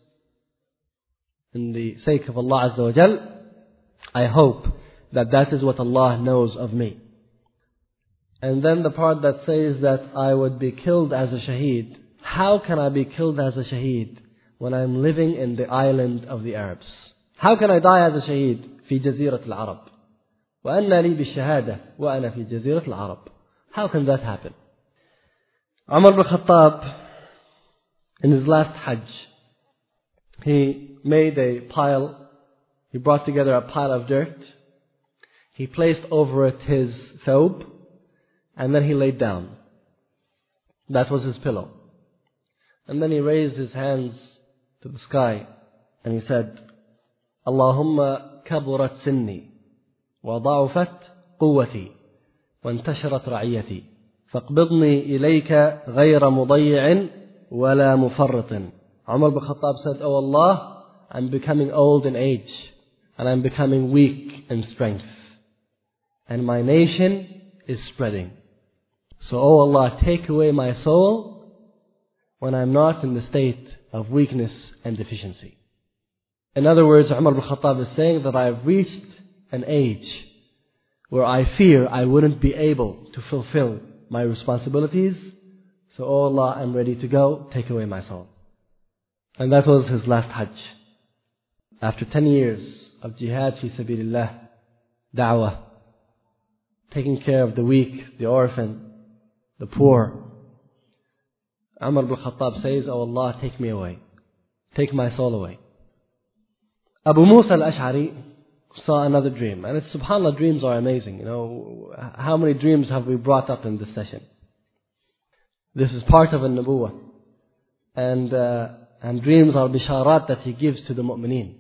in the sake of Allah Azza wa Jal, I hope that that is what Allah knows of me. And then the part that says that I would be killed as a shaheed. How can I be killed as a shaheed when I'm living in the island of the Arabs? How can I die as a shaheed في جزيرة العرب وأن لي بالشهادة وأنا في جزيرة العرب? How can that happen? Umar ibn Khattab, in his last Hajj, he made a pile, he brought together a pile of dirt, he placed over it his thawb, and then he laid down. That was his pillow. And then he raised his hands to the sky and he said, Allahumma kaburat sinni wa da'ufat quwwati wa intasharat ra'iyati faqbidni ilayka ghayra mudayyi'in wa la mufarritin. Umar ibn Khattab said, Oh Allah, I'm becoming old in age and I'm becoming weak in strength. And my nation is spreading. So, oh Allah, take away my soul when I'm not in the state of weakness and deficiency. In other words, Umar ibn Khattab is saying that I've reached an age where I fear I wouldn't be able to fulfill my responsibilities. So, oh Allah, I'm ready to go, take away my soul. And that was his last Hajj. After ten years of jihad fi sabilillah, da'wah, taking care of the weak, the orphan, the poor, Umar ibn Khattab says, Oh Allah, take me away. Take my soul away. Abu Musa al-Ash'ari saw another dream. And it's, subhanAllah, dreams are amazing. You know, how many dreams have we brought up in this session? This is part of an-nubuwah. And, uh, and dreams are bisharat that he gives to the mu'mineen.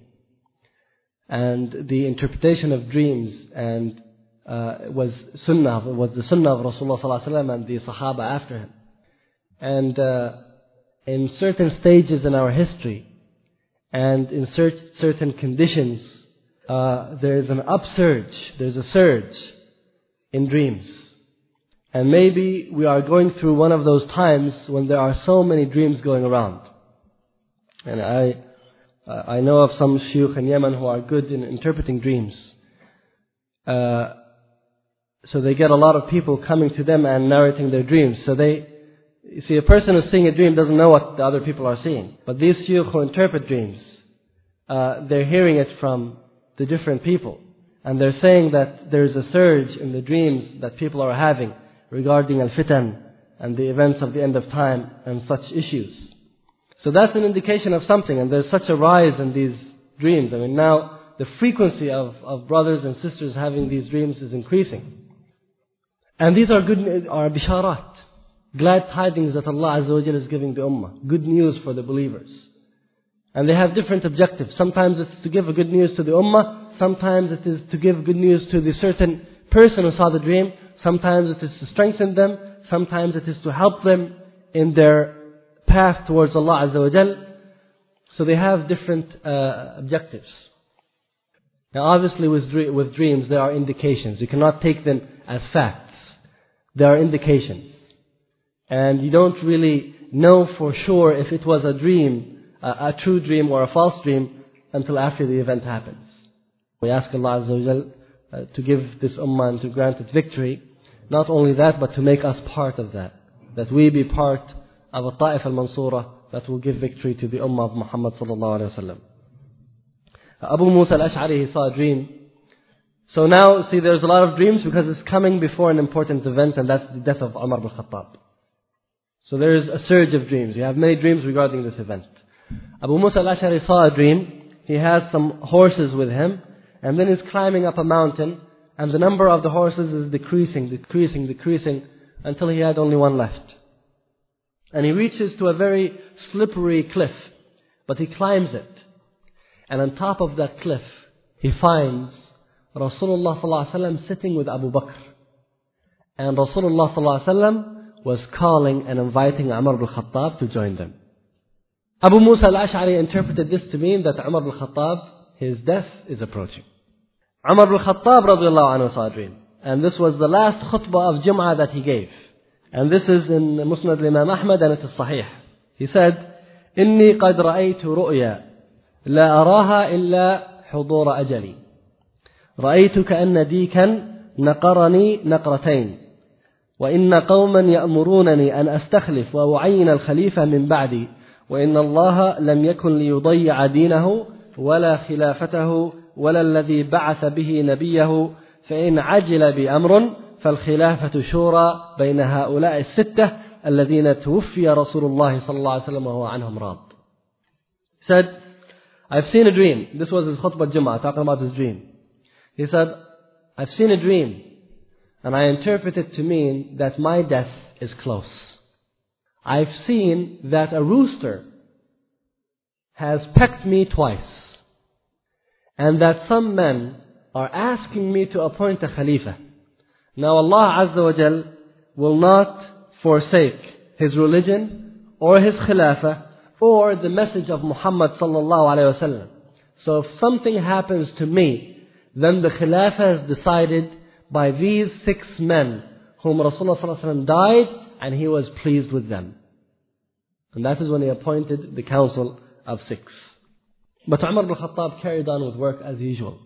And the interpretation of dreams and uh, was sunnah, was the sunnah of Rasulullah sallallahu alaihi wasallam and the Sahaba after him. And uh, in certain stages in our history and in cert- certain conditions, uh, there is an upsurge, there's a surge in dreams. And maybe we are going through one of those times when there are so many dreams going around. And I, I know of some shuyukh in Yemen who are good in interpreting dreams. Uh, so they get a lot of people coming to them and narrating their dreams. So they, you see, a person who's seeing a dream doesn't know what the other people are seeing. But these shuyukh who interpret dreams, uh, they're hearing it from the different people. And they're saying that there's a surge in the dreams that people are having regarding al-fitan and the events of the end of time and such issues. So that's an indication of something, and there's such a rise in these dreams. I mean, now the frequency of, of brothers and sisters having these dreams is increasing. And these are good, are bisharat, glad tidings that Allah Azza wa Jalla is giving the ummah, good news for the believers. And they have different objectives. Sometimes it's to give a good news to the ummah, sometimes it is to give good news to the certain person who saw the dream, sometimes it is to strengthen them, sometimes it is to help them in their path towards Allah Azza wa Jal. So they have different uh, objectives. Now obviously with, with dreams there are indications. You cannot take them as facts. There are indications. And you don't really know for sure if it was a dream, a, a true dream or a false dream, until after the event happens. We ask Allah Azza wa Jal uh, to give this ummah and to grant it victory. Not only that, but to make us part of that. That we be part of a Ta'if al-Mansura that will give victory to the ummah of Muhammad sallallahu alayhi wa sallam. Abu Musa al-Ash'ari, he saw a dream. So now, see, there's a lot of dreams because it's coming before an important event, and that's the death of Umar ibn Khattab. So there is a surge of dreams. You have many dreams regarding this event. Abu Musa al-Ash'ari saw a dream. He has some horses with him, and then he's climbing up a mountain, and the number of the horses is decreasing, decreasing, decreasing, until he had only one left. And he reaches to a very slippery cliff, but he climbs it. And on top of that cliff, he finds Rasulullah sallallahu alaihi wasallam sitting with Abu Bakr. And Rasulullah sallallahu alaihi wasallam was calling and inviting Umar ibn al-Khattab to join them. Abu Musa al-Ash'ari interpreted this to mean that Umar ibn al-Khattab, his death is approaching. Umar ibn al-Khattab radiallahu anhu saw a dream. And this was the last khutbah of Jum'ah that he gave. And this is in Musnad al-Imam Ahmad and it is Sahih. He said, إني قد رأيت رؤيا لا أراها إلا حضور أجلي. رأيت كأن ديكا نقرني نقرتين. وإن قوما يأمرونني أن أستخلف وأعين الخليفة من بعدي. وإن الله لم يكن ليضيع دينه ولا خلافته ولا الذي بعث به نبيه. فإن عجل بأمر فالخلافة شورى بين هؤلاء الستة الذين توفي رسول الله صلى الله عليه وسلم وهو عنهم راض. He said, I've seen a dream. This was his khutbah Jum'ah, talking about his dream. He said, I've seen a dream, and I interpret it to mean that my death is close. I've seen that a rooster has pecked me twice, and that some men are asking me to appoint a Khalifa. Now Allah Azza wa Jal will not forsake His religion or His Khilafah or the message of Muhammad sallallahu alayhi wa sallam. So if something happens to me, then the Khilafah is decided by these six men whom Rasulullah sallallahu alayhi wa sallam died and he was pleased with them. And that is when he appointed the council of six. But Umar ibn Khattab carried on with work as usual.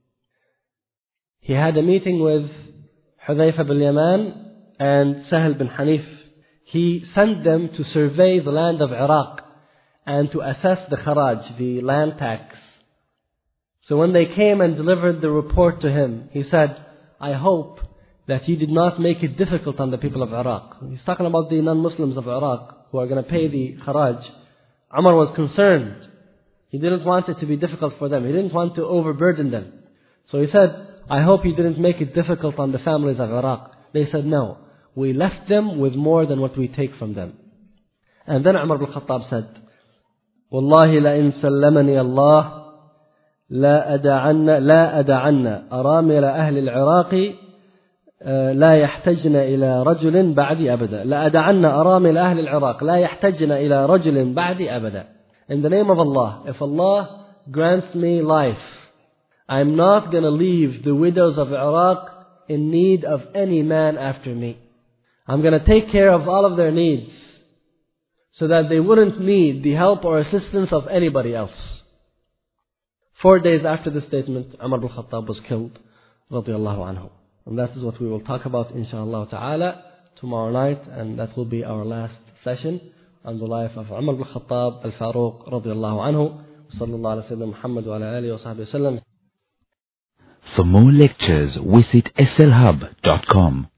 He had a meeting with Hudhayfa bin Yaman and Sahel bin Hanif. He sent them to survey the land of Iraq and to assess the kharaj, the land tax. So when they came and delivered the report to him, he said, I hope that you did not make it difficult on the people of Iraq. He's talking about the non-Muslims of Iraq who are going to pay the kharaj. Umar was concerned. He didn't want it to be difficult for them. He didn't want to overburden them. So he said, I hope you didn't make it difficult on the families of Iraq. They said, no. We left them with more than what we take from them. And then Umar ibn Khattab said, Wallahi la in sallamani Allah la ada'anna la ada'anna aramila ahli al-Iraqi لا يحتجن إلى رجل بعدي أبدا لا أدعن أرامل أهل العراق لا يحتجن إلى رجل بعدي أبدا. In the name of Allah, if Allah grants me life, I'm not going to leave the widows of Iraq in need of any man after me. I'm going to take care of all of their needs so that they wouldn't need the help or assistance of anybody else. Four days after this statement, Umar ibn Khattab was killed, radiyallahu anhu. And that is what we will talk about, inshallah ta'ala, tomorrow night, and that will be our last session on the life of Umar ibn Khattab al-Faruq, radiyallahu anhu. Sallallahu ala sayyidina Muhammad wa ala alihi wa sahbihi wa sallam. For more lectures, visit S L hub dot com.